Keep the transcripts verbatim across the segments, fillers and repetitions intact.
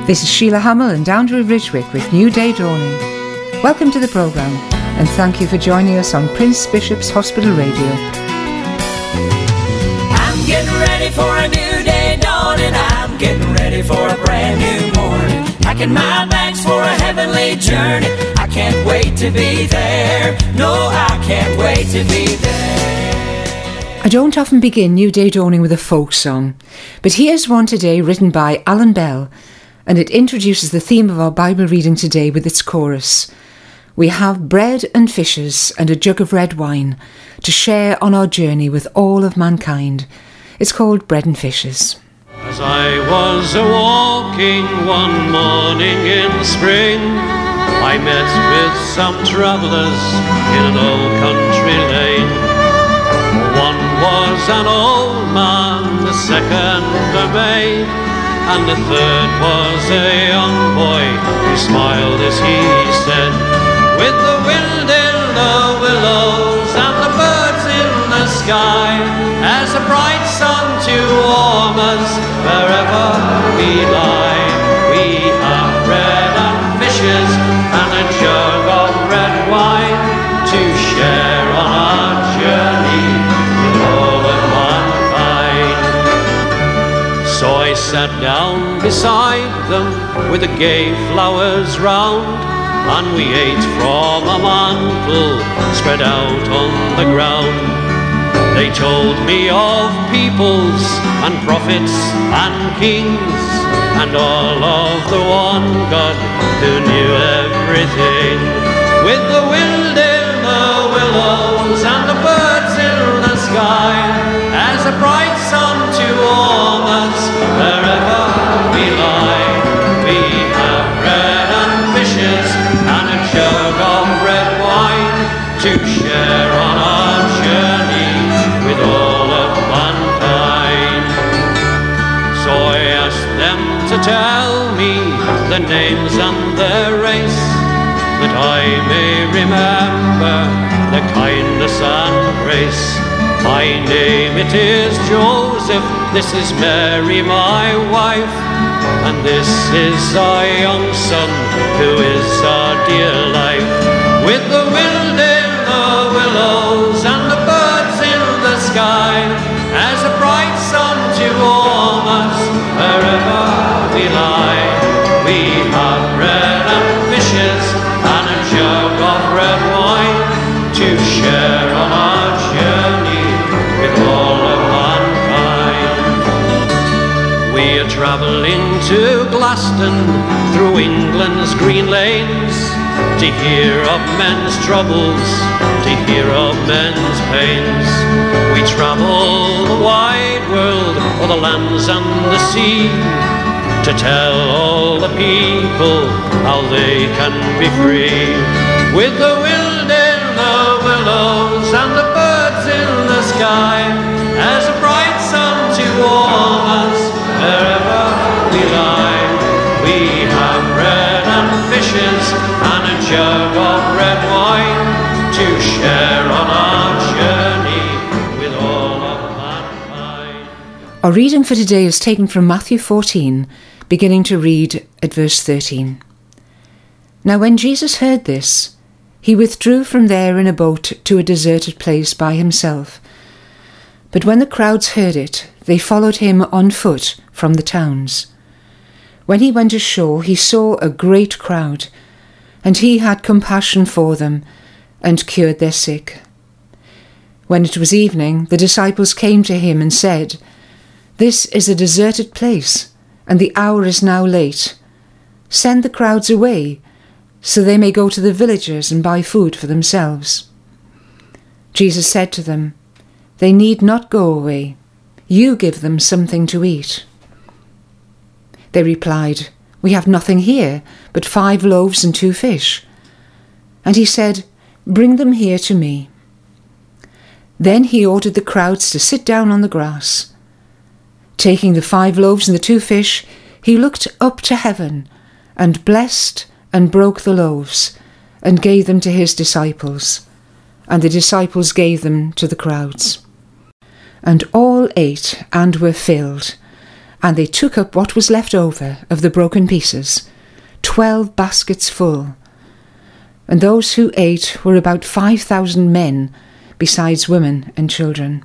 This is Sheila Hamill and Andrew Ridgwick with New Day Dawning. Welcome to the programme and thank you for joining us on Prince Bishop's Hospital Radio. I'm getting ready for a new day dawning. I'm getting ready for a brand new morning. Packing my bags for a heavenly journey. I can't wait to be there. No, I can't wait to be there. I don't often begin New Day Dawning with a folk song, but here's one today written by Alan Bell, and it introduces the theme of our Bible reading today with its chorus. We have bread and fishes and a jug of red wine to share on our journey with all of mankind. It's called Bread and Fishes. As I was a-walking one morning in spring, I met with some travellers in an old country lane. One was an old man, the second a maid, and the third was a young boy who smiled as he said, with the wind in the willows and the birds in the sky, as a bright sun to warm us wherever we lie. We have bread and fishes and a jug of red wine to share on our journey with all of mankind. So I sat down beside them with the gay flowers round, and we ate from a mantle spread out on the ground. They told me of peoples and prophets and kings, and all of the one God who knew everything. With the wind in the willows and the birds in the sky, as a bright sun to warm us wherever we lie. We have bread and fishes and a jug of red wine to share on our journey with all of mankind. So I asked them to tell me the names and their race, that I may remember their kindness and grace. My name it is Joseph, this is Mary my wife, and this is our young son who is our dear life. With the wind in the willows and the birds in the sky, as a bright sun to warm us wherever we lie. We have bread and fishes and a jug of red wine to share on our journey with all of mankind. We are travelling to Glaston through England's green lanes, to hear of men's troubles, to hear of men's pains. We travel the wide world, o'er the lands and the sea, to tell all the people how they can be free. With the wind in the willows and the birds in the sky, as a bright sun to warm us wherever we lie. We have bread and fishes and a jug of red wine to share on our journey with all of mankind. Our reading for today is taken from Matthew fourteen, beginning to read at verse thirteen. Now when Jesus heard this, he withdrew from there in a boat to a deserted place by himself. But when the crowds heard it, they followed him on foot from the towns. When he went ashore, he saw a great crowd, and he had compassion for them, and cured their sick. When it was evening, the disciples came to him and said, "This is a deserted place, and the hour is now late. Send the crowds away, so they may go to the villages and buy food for themselves." Jesus said to them, "They need not go away. You give them something to eat." They replied, "We have nothing here but five loaves and two fish." And he said, "Bring them here to me." Then he ordered the crowds to sit down on the grass. Taking the five loaves and the two fish, he looked up to heaven and blessed and broke the loaves and gave them to his disciples, and the disciples gave them to the crowds. And all ate and were filled, And they took up what was left over of the broken pieces, twelve baskets full. And those who ate were about five thousand men, besides women and children.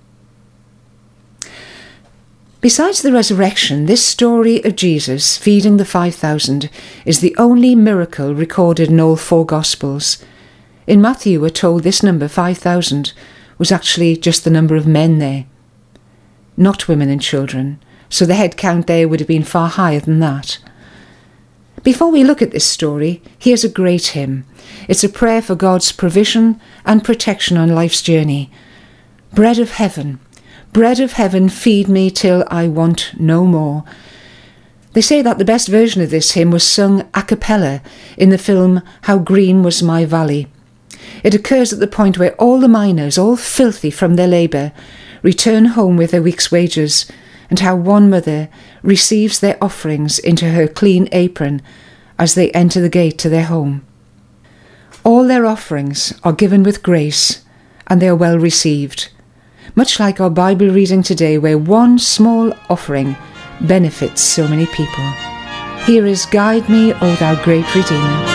Besides the resurrection, this story of Jesus feeding the five thousand is the only miracle recorded in all four Gospels. In Matthew, we're told this number, five thousand, was actually just the number of men there, not women and children, so the head count there would have been far higher than that. Before we look at this story, here's a great hymn. It's a prayer for God's provision and protection on life's journey. Bread of heaven, bread of heaven, feed me till I want no more. They say that the best version of this hymn was sung a cappella in the film How Green Was My Valley. It occurs at the point where all the miners, all filthy from their labour, return home with their week's wages, and how one mother receives their offerings into her clean apron as they enter the gate to their home. All their offerings are given with grace, and they are well received, much like our Bible reading today, where one small offering benefits so many people. Here is Guide Me, O Thou Great Redeemer.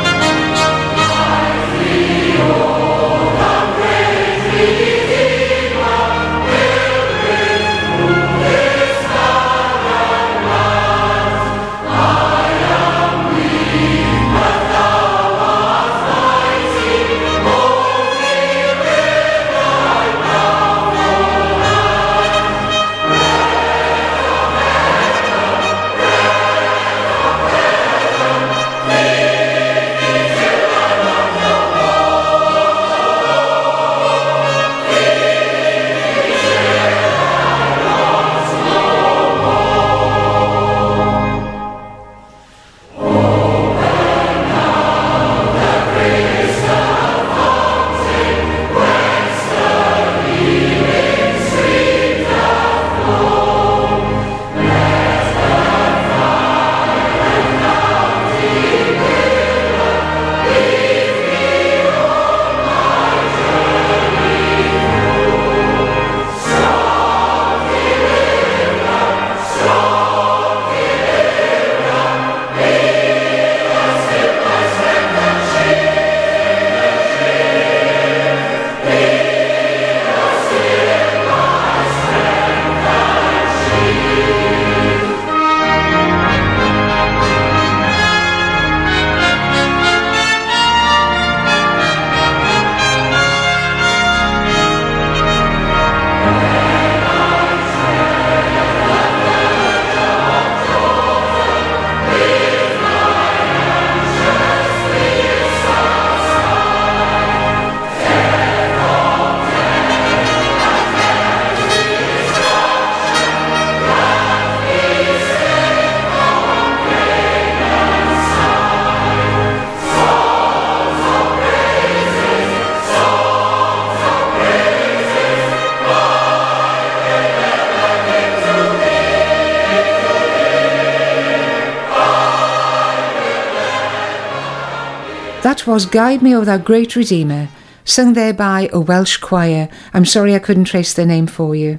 That was Guide Me, O Thou Great Redeemer, sung there by a Welsh choir. I'm sorry I couldn't trace their name for you.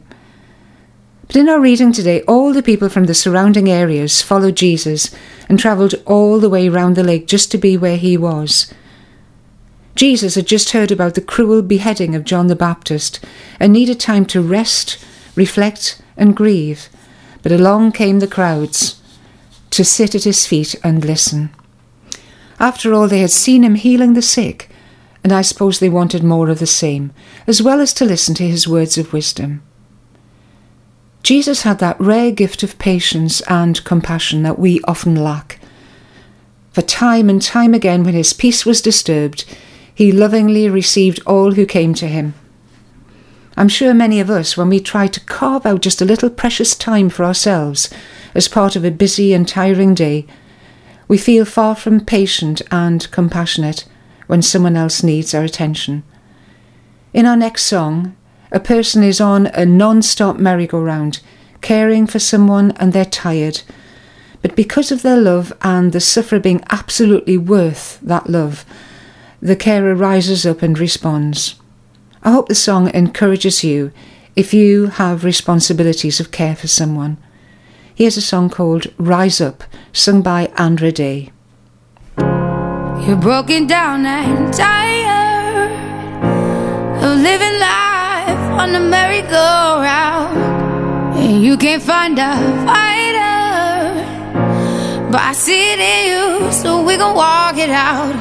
But in our reading today, all the people from the surrounding areas followed Jesus and travelled all the way round the lake just to be where he was. Jesus had just heard about the cruel beheading of John the Baptist and needed time to rest, reflect and grieve. But along came the crowds to sit at his feet and listen. After all, they had seen him healing the sick, and I suppose they wanted more of the same, as well as to listen to his words of wisdom. Jesus had that rare gift of patience and compassion that we often lack. For time and time again, when his peace was disturbed, he lovingly received all who came to him. I'm sure many of us, when we try to carve out just a little precious time for ourselves as part of a busy and tiring day, we feel far from patient and compassionate when someone else needs our attention. In our next song, a person is on a non-stop merry-go-round, caring for someone and they're tired. But because of their love and the sufferer being absolutely worth that love, the carer rises up and responds. I hope the song encourages you if you have responsibilities of care for someone. Here's a song called Rise Up, sung by Andra Day. You're broken down and tired of living life on the merry-go-round, and you can't find a fighter, but I see it in you, so we gon' walk it out.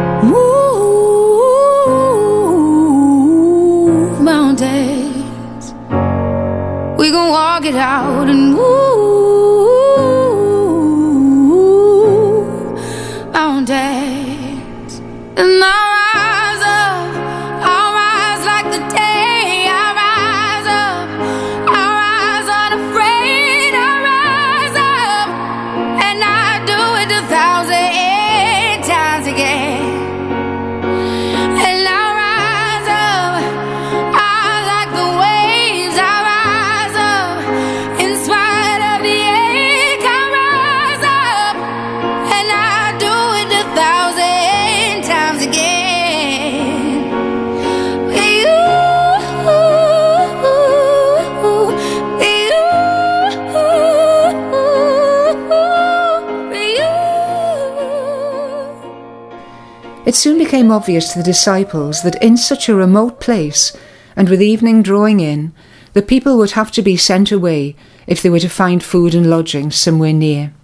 Move mountains, we gon' walk it out and move mountains. And I'll rise up, I'll rise like the day. I'll rise up, I'll rise unafraid. I'll rise up, and I'll do it a thousand times again. And I'll rise up, I'll like the waves. I'll rise up, in spite of the ache. I'll rise up, and I'll do it a thousand times again. With you, with you, with you. It soon became obvious to the disciples that in such a remote place, and with evening drawing in, the people would have to be sent away if they were to find food and lodging somewhere near.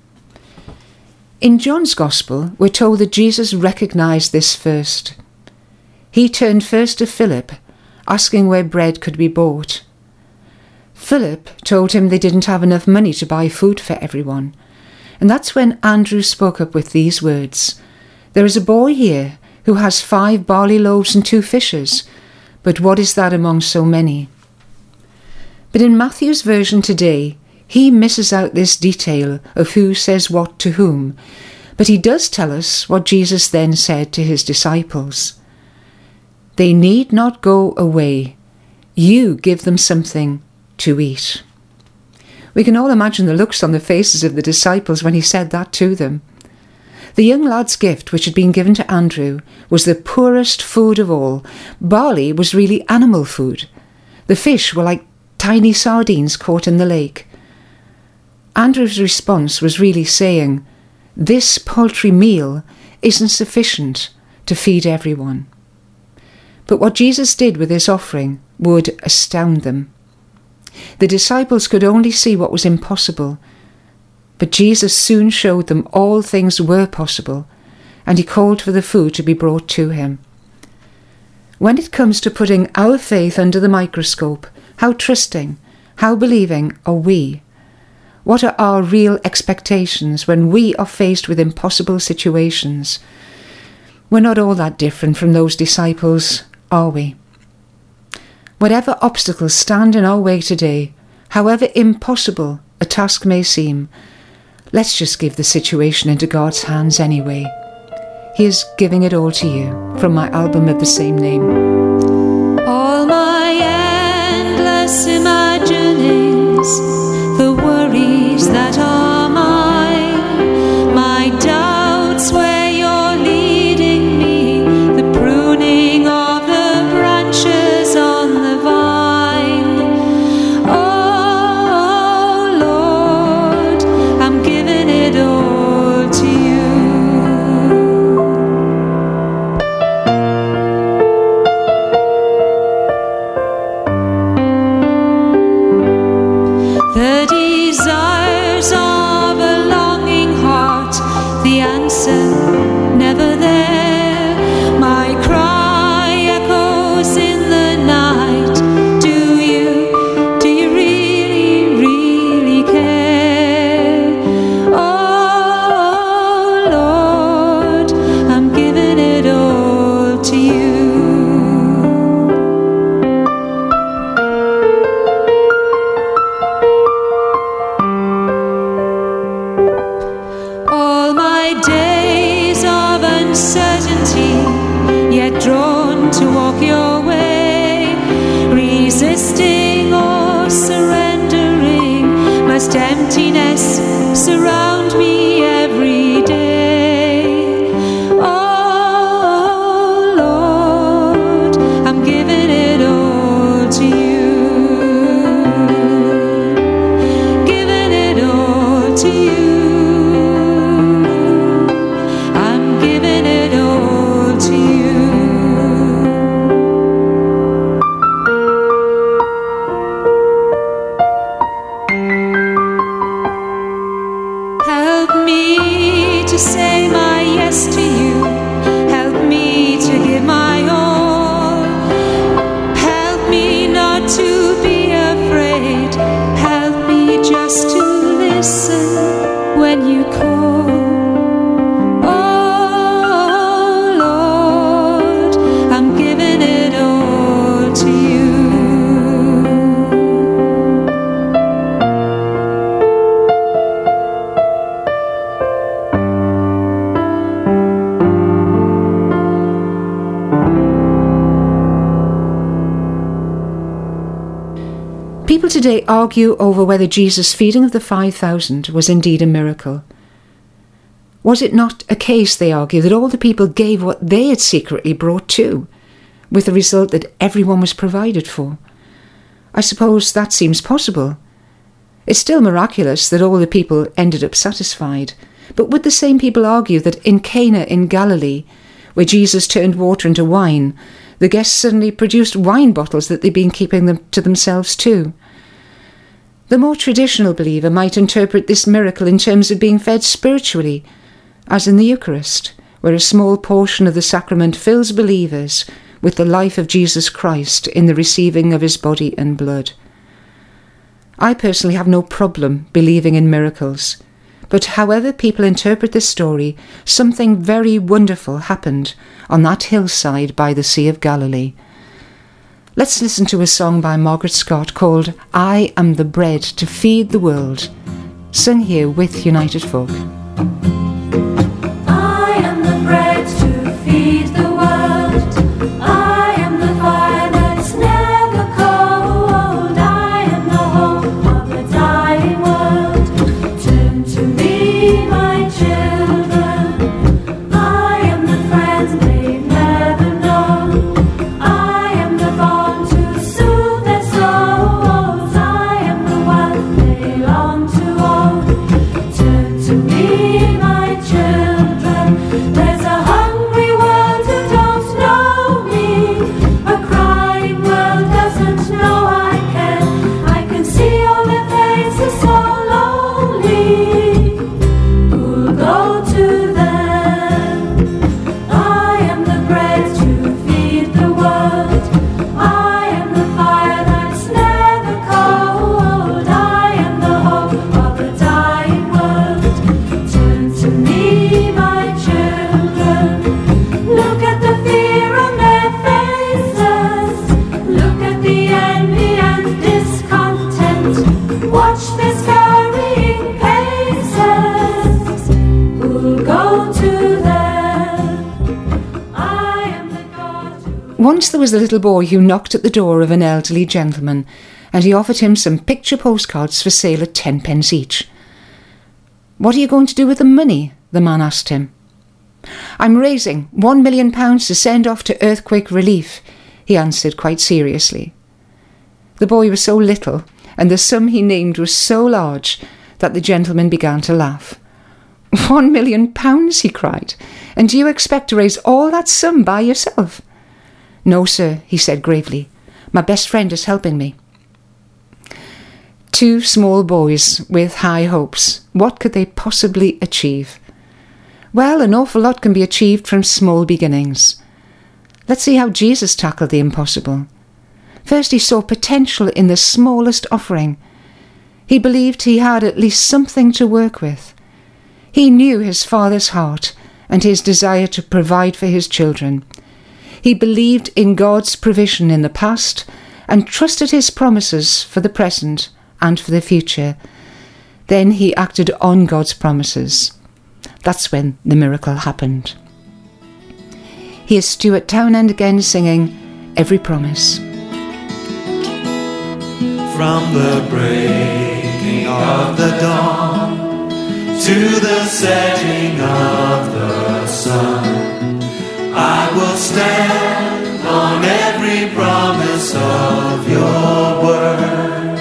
In John's Gospel, we're told that Jesus recognised this first. He turned first to Philip, asking where bread could be bought. Philip told him they didn't have enough money to buy food for everyone, and that's when Andrew spoke up with these words: "There is a boy here who has five barley loaves and two fishes, but what is that among so many?" But in Matthew's version today, he misses out this detail of who says what to whom, but he does tell us what Jesus then said to his disciples. "They need not go away. You give them something to eat." We can all imagine the looks on the faces of the disciples when he said that to them. The young lad's gift, which had been given to Andrew, was the poorest food of all. Barley was really animal food. The fish were like tiny sardines caught in the lake. Andrew's response was really saying, this paltry meal isn't sufficient to feed everyone. But what Jesus did with this offering would astound them. The disciples could only see what was impossible, but Jesus soon showed them all things were possible, and he called for the food to be brought to him. When it comes to putting our faith under the microscope, how trusting, how believing are we? What are our real expectations when we are faced with impossible situations? We're not all that different from those disciples, are we? Whatever obstacles stand in our way today, however impossible a task may seem, let's just give the situation into God's hands anyway. He is giving it all to you, from my album of the same name. All my endless imaginings, the worries that are mine, my doubts where you're leading me, the pruning of the branches on the vine. Oh Lord, I'm giving it all to you. The desires of a longing heart, the answer never there. My cry echoes in the night. Do you, do you really, really care? Oh Lord, I'm giving it all to you. All my days of uncertainty, yet drawn to walk your way, resisting or surrendering, must emptiness surround me every day. Oh Lord, I'm giving it all to you, giving it all. say my yes to you. Help me to give my all. Help me not to be afraid. Help me just to listen when you call. Oh Lord, I'm giving it all to you. People today argue over whether Jesus' feeding of the five thousand was indeed a miracle. Was it not a case, they argue, that all the people gave what they had secretly brought too, with the result that everyone was provided for? I suppose that seems possible. It's still miraculous that all the people ended up satisfied, but would the same people argue that in Cana in Galilee, where Jesus turned water into wine, the guests suddenly produced wine bottles that they'd been keeping them to themselves too? The more traditional believer might interpret this miracle in terms of being fed spiritually, as in the Eucharist, where a small portion of the sacrament fills believers with the life of Jesus Christ in the receiving of his body and blood. I personally have no problem believing in miracles, but however people interpret this story, something very wonderful happened on that hillside by the Sea of Galilee. Let's listen to a song by Margaret Scott called I Am the Bread to Feed the World, sung here with United Folk. I am the bread to feed the world. I am the fire that's never cold. I am the hope of a dying world. Turn to me, my children. I am the friends they've never known. I am the bond to soothe their souls. I am the wealth they long to own. Turn to me, my children. There's a hungry world who don't know me. A crying world doesn't know I can. I can see all their faces so lonely. Who'll go to them? I am the bread to feed the world. I am the fire that's never cold. I am the hope of a dying world. Turn to me, my children. Look at the fear on their faces. Look at the envy and discontent. Watch their scurrying paces. Who'll go to them? I am the God who... Once there was a little boy who knocked at the door of an elderly gentleman, and he offered him some picture postcards for sale at tenpence each. What are you going to do with the money? The man asked him. I'm raising one million pounds to send off to earthquake relief, he answered quite seriously. The boy was so little, and the sum he named was so large, that the gentleman began to laugh. One million pounds, he cried, and do you expect to raise all that sum by yourself? No, sir, he said gravely. My best friend is helping me. Two small boys with high hopes. What could they possibly achieve? Well, an awful lot can be achieved from small beginnings. Let's see how Jesus tackled the impossible. First, he saw potential in the smallest offering. He believed he had at least something to work with. He knew his Father's heart and his desire to provide for his children. He believed in God's provision in the past and trusted his promises for the present and for the future. Then he acted on God's promises. That's when the miracle happened. Here's Stuart Townend again singing Every Promise. From the breaking of the dawn to the setting of the sun, I will stand on every promise of your word.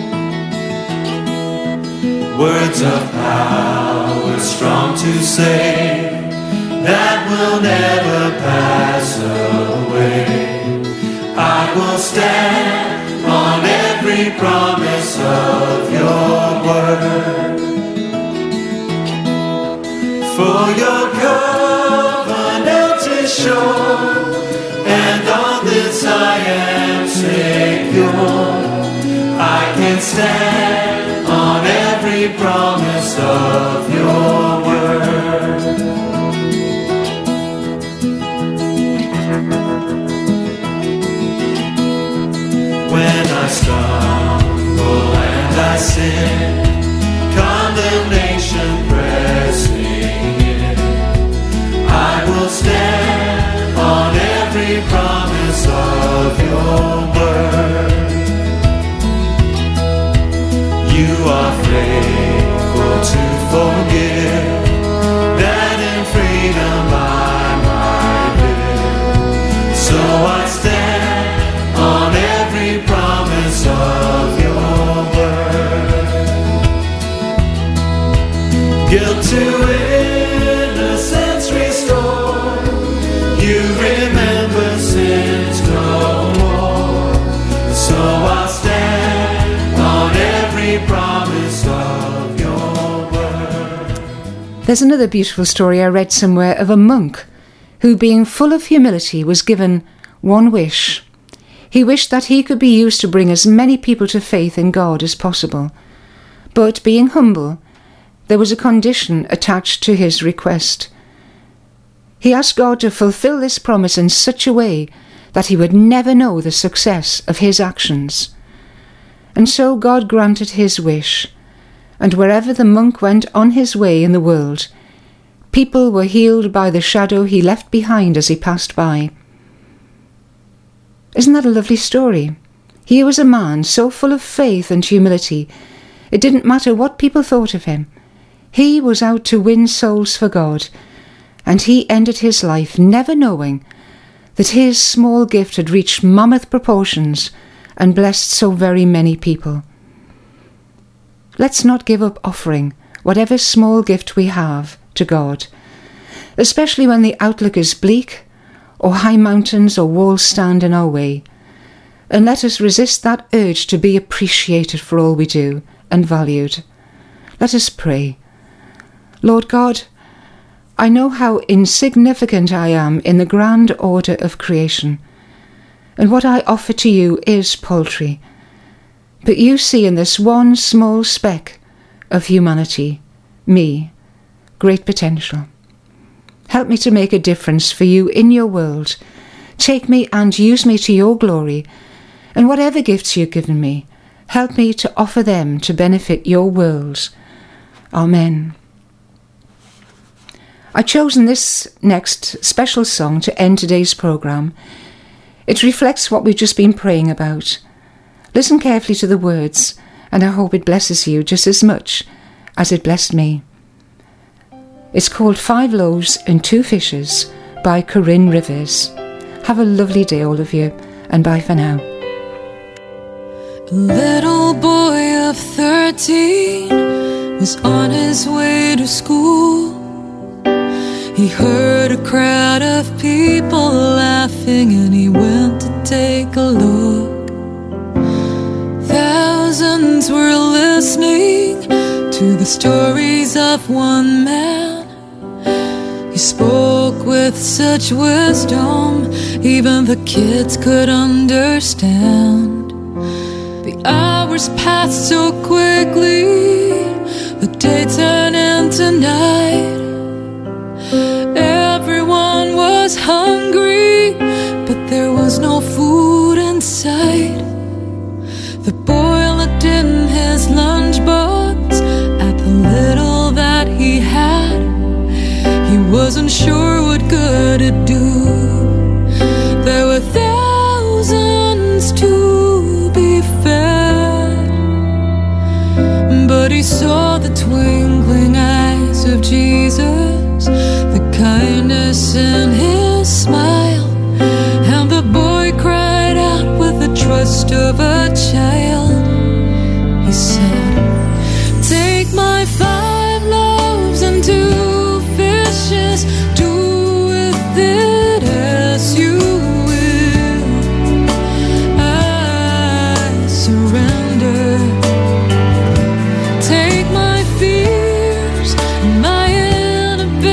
Words of power strong to save, that will never pass away. I will stand on every promise of your word. For your covenant is sure, and on this I am secure. I can stand on every promise of your word. When I stumble and I sin, condemnation pressing in, I will stand on every promise of your word. You are faithful to forgive, that in freedom I might live. So I stand on every promise of your word. Guilt to innocence restored, you remember sins no more. So I'll stand on every promise of your word. There's another beautiful story I read somewhere of a monk who, being full of humility, was given one wish. He wished that he could be used to bring as many people to faith in God as possible. But being humble, there was a condition attached to his request. He asked God to fulfill this promise in such a way that he would never know the success of his actions. And so God granted his wish, and wherever the monk went on his way in the world, people were healed by the shadow he left behind as he passed by. Isn't that a lovely story? Here was a man so full of faith and humility, it didn't matter what people thought of him. He was out to win souls for God, and he ended his life never knowing that his small gift had reached mammoth proportions and blessed so very many people. Let's not give up offering whatever small gift we have to God, especially when the outlook is bleak or high mountains or walls stand in our way. And let us resist that urge to be appreciated for all we do and valued. Let us pray. Lord God, I know how insignificant I am in the grand order of creation, and what I offer to you is paltry. But you see in this one small speck of humanity, me, great potential. Help me to make a difference for you in your world. Take me and use me to your glory, and whatever gifts you've given me, help me to offer them to benefit your world. Amen. I've chosen this next special song to end today's programme. It reflects what we've just been praying about. Listen carefully to the words, and I hope it blesses you just as much as it blessed me. It's called Five Loaves and Two Fishes by Corinne Rivers. Have a lovely day, all of you, and bye for now. A little boy of thirteen was on his way to school. He heard a crowd of people laughing, and he went to take a look. Thousands were listening to the stories of one man. He spoke with such wisdom, even the kids could understand. The hours passed so quickly, the day turned into night. Everyone was hungry, but there was no food in sight. The boy looked in his lunchbox at the little that he had. He wasn't sure what good it'd do. There were thousands to be fed, but he saw the twinkling eyes of Jesus, the kindness in his smile, and the boy cried out with the trust of a child. He said, "Take my five loaves and two fishes, do with it as you will. I surrender. Take my fears and my inhibitions,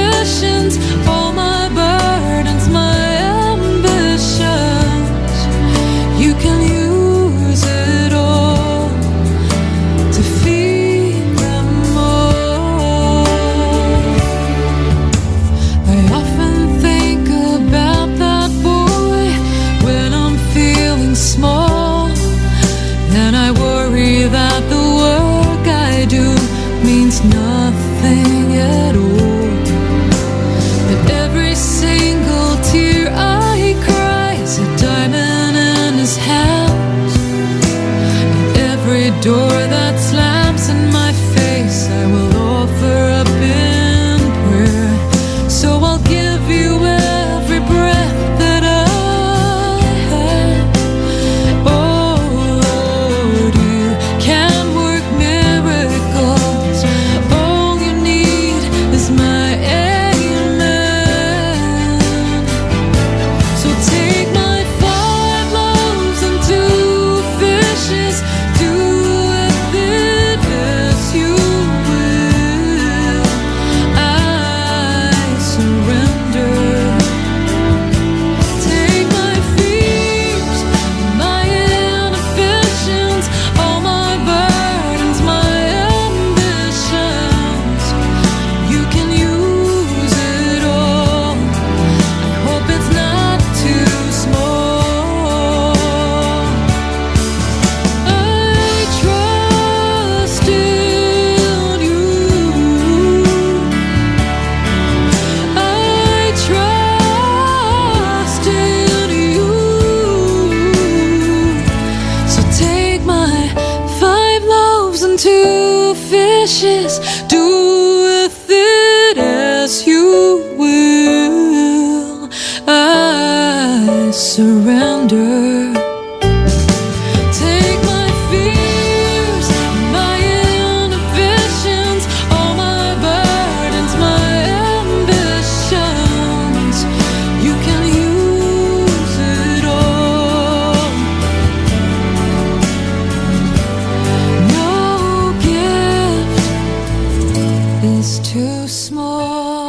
more.